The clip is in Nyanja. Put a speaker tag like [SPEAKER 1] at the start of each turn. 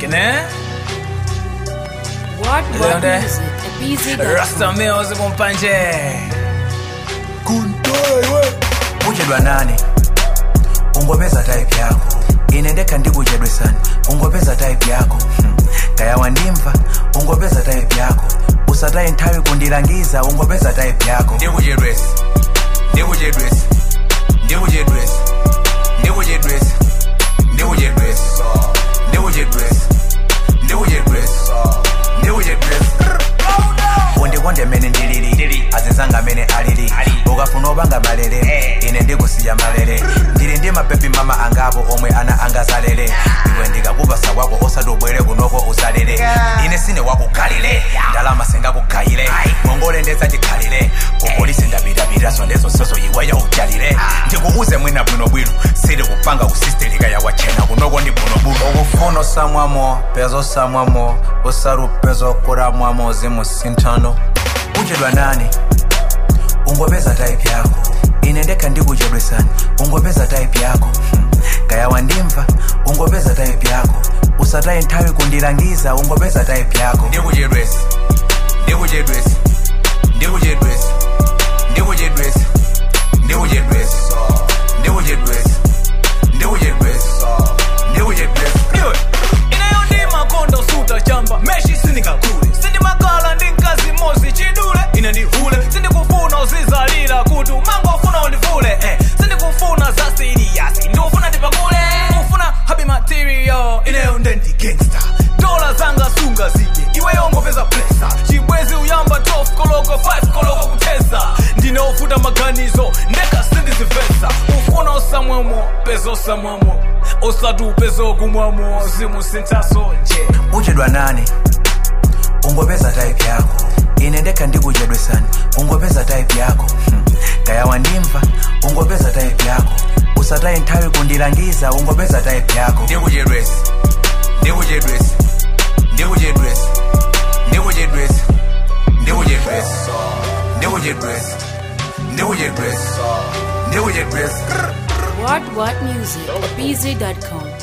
[SPEAKER 1] né?
[SPEAKER 2] What music? Easy
[SPEAKER 1] Rasta Mills kumpanje.
[SPEAKER 3] Kuntoe ujedwa nani? Ungopeza type yako. Inendeka ndikujedwe sana. Ungopeza type yako. Kaya wandimva ungopeza type yako. Usataye nthawi kundilangiza ungopeza type yako. Ndikujedwesi. Ndikujedwesi. Ndikujedwesi. Ndikujedwesi. Ndikujedwesi. Ndikujedwesi. Ndikujedwesi. Ndikujedwesi. Undikonde mene ndilili azizanga mene alili ukafuna obanga malere ine ndikusiya malere ndili ndi mapepi mama angabo omwe ana angazalere iwe ndikakupasa wako osati ubwere kunoko uzalere ine sine wakukhalire ndalama singakugayire ngongole ndezachikhalire kupolisi ndapitapita sondezo soso iweyo ujalire ndikuuze mwina bwinobwino sili kupanga kusistelika yakwachena kunoko ndi bwinobwino ukufuna osamwamo pezo osamwamo usarupezo kuramwamo zimusinthano ujedwa nani? Ungopeza type yako. Inendeka ndikujedwe sana. Ungopeza type yako. Kaya wandimva ungopeza type yako. Usataye nthawi kundilangiza ungopeza type yako. Ndikujedwesi. Ndikujedwesi. Ndikujedwesi. Ndikujedwesi. Ndikujedwesi. Ndikujedwesi. Ndikujedwesi. Ndikujedwesi.
[SPEAKER 1] Inayo ndi makondo suta chamba meshi sinikakule. Sindi makala ndi nkazi mozi chidule. Ine ndihule. Sindi kufuna uzizalira kuti mango ufuna undivule. Sindi kufuna za serious. Ndi ufuna ndipakule. Ufuna happy material. Inayo ndendi gangster. Dola zanga sunga zije. Iweyo ngopeza presa. Chibwezi uyamba 12 koloko 5 koloko kuteza. Ndine ufuta maganizo. Ndeka sindi zivesa. Ufuna osamwemo. Pezo osamwemo. Osatu pezo kumwamo. Zimu sintaso nje.
[SPEAKER 3] Ujedwa nani? Ungopeza type yako. Inendeka ndikujedwe sana. Ungopeza type yako. Kaya wandimva ungopeza type yako. Usataye nthawi kundilangiza ungopeza type yako. Ndikujedwesi. Ndikujedwesi. Ndikujedwesi. Ndikujedwesi. Ndikujedwesi. Ndikujedwesi. Ndikujedwesi. Ndikujedwesi.
[SPEAKER 2] What music? Easy.com